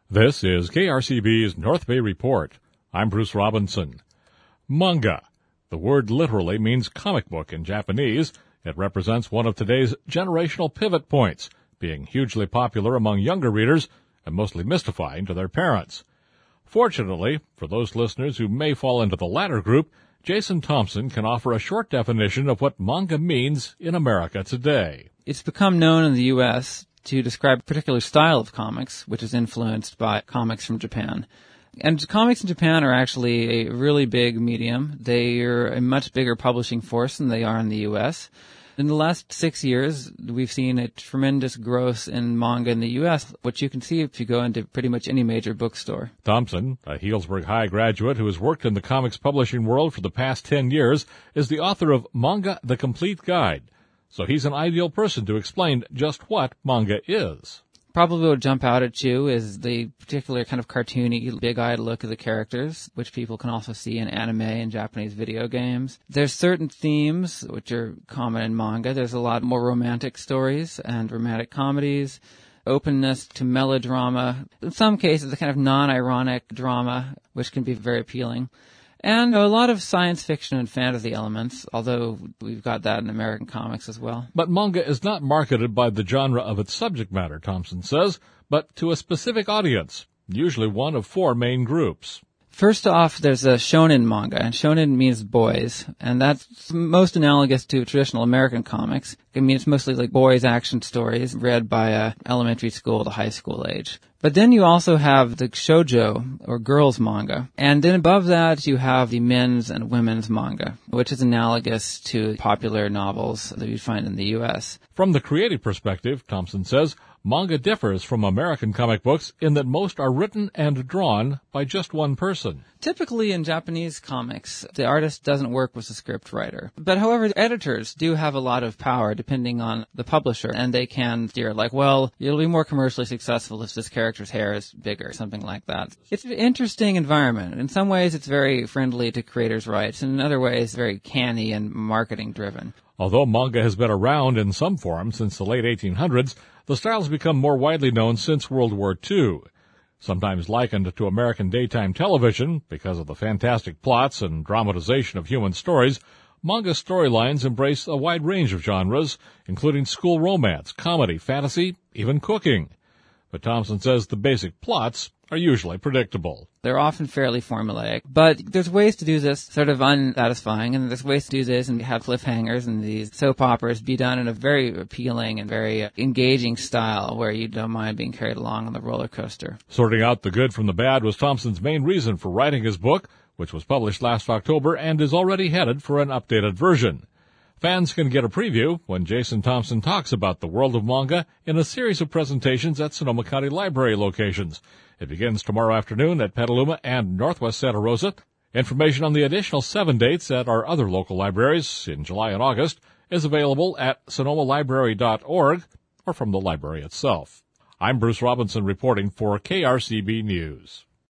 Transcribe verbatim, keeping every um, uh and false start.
This is K R C B's North Bay Report. I'm Bruce Robinson. Manga. The word literally means comic book in Japanese. It represents one of today's generational pivot points, being hugely popular among younger readers and mostly mystifying to their parents. Fortunately, for those listeners who may fall into the latter group, Jason Thompson can offer a short definition of what manga means in America today. It's become known in the U S to describe a particular style of comics, which is influenced by comics from Japan. And comics in Japan are actually a really big medium. They are a much bigger publishing force than they are in the U S. In the last six years, we've seen a tremendous growth in manga in the U S, which you can see if you go into pretty much any major bookstore. Thompson, a Healdsburg High graduate who has worked in the comics publishing world for the past ten years, is the author of Manga: The Complete Guide. So he's an ideal person to explain just what manga is. Probably what would jump out at you is the particular kind of cartoony, big-eyed look of the characters, which people can also see in anime and Japanese video games. There's certain themes which are common in manga. There's a lot more romantic stories and romantic comedies, openness to melodrama, in some cases a kind of non-ironic drama, which can be very appealing. And a lot of science fiction and fantasy elements, although we've got that in American comics as well. But manga is not marketed by the genre of its subject matter, Thompson says, but to a specific audience, usually one of four main groups. First off, there's a shonen manga, and shonen means boys, and that's most analogous to traditional American comics. I mean, it's mostly like boys' action stories read by a elementary school to high school age. But then you also have the shoujo, or girls' manga. And then above that, you have the men's and women's manga, which is analogous to popular novels that you'd find in the U S. From the creative perspective, Thompson says, manga differs from American comic books in that most are written and drawn by just one person. Typically in Japanese comics, the artist doesn't work with the script writer. But however, the editors do have a lot of power depending on the publisher, and they can steer like, well, it'll be more commercially successful if this character's hair is bigger, something like that. It's an interesting environment. In some ways, it's very friendly to creators' rights, and in other ways, very canny and marketing-driven. Although manga has been around in some form since the late eighteen hundreds, the style has become more widely known since World War Two. Sometimes likened to American daytime television because of the fantastic plots and dramatization of human stories, manga storylines embrace a wide range of genres, including school romance, comedy, fantasy, even cooking. But Thompson says the basic plots are usually predictable. They're often fairly formulaic, but there's ways to do this sort of unsatisfying, and there's ways to do this and have cliffhangers and these soap operas be done in a very appealing and very engaging style where you don't mind being carried along on the roller coaster. Sorting out the good from the bad was Thompson's main reason for writing his book, which was published last October and is already headed for an updated version. Fans can get a preview when Jason Thompson talks about the world of manga in a series of presentations at Sonoma County Library locations. It begins tomorrow afternoon at Petaluma and Northwest Santa Rosa. Information on the additional seven dates at our other local libraries in July and August is available at sonoma library dot org or from the library itself. I'm Bruce Robinson reporting for K R C B News.